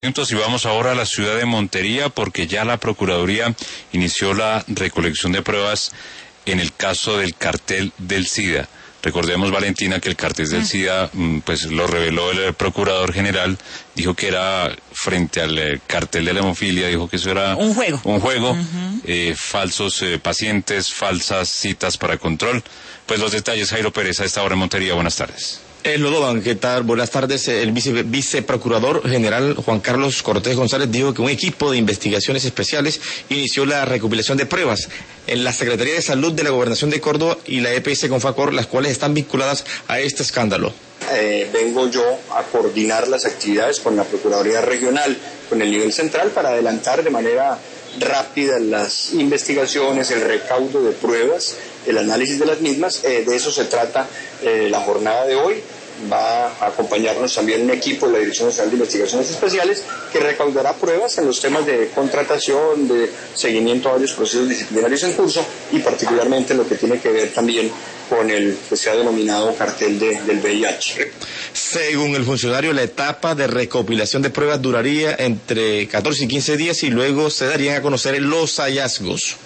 Y vamos ahora a la ciudad de Montería porque ya la Procuraduría inició la recolección de pruebas en el caso del cartel del SIDA. Recordemos, Valentina, que el cartel del SIDA, pues lo reveló el Procurador General, dijo que era frente al cartel de la hemofilia, dijo que eso era un juego, falsos pacientes, falsas citas para control. Pues los detalles, Jairo Pérez, a esta hora en Montería. Buenas tardes. Lodovan, ¿qué tal? Buenas tardes. El viceprocurador general Juan Carlos Cortés González dijo que un equipo de investigaciones especiales inició la recopilación de pruebas en la Secretaría de Salud de la Gobernación de Córdoba y la EPS Confacor, las cuales están vinculadas a este escándalo. Vengo yo a coordinar las actividades con la Procuraduría Regional, con el nivel central, para adelantar de manera rápida las investigaciones, el recaudo de pruebas, el análisis de las mismas. De eso se trata la jornada de hoy. Va a acompañarnos también un equipo de la Dirección Nacional de Investigaciones Especiales que recaudará pruebas en los temas de contratación, de seguimiento a varios procesos disciplinarios en curso y particularmente lo que tiene que ver también con el que se ha denominado cartel del VIH. Según el funcionario, la etapa de recopilación de pruebas duraría entre 14 y 15 días y luego se darían a conocer los hallazgos.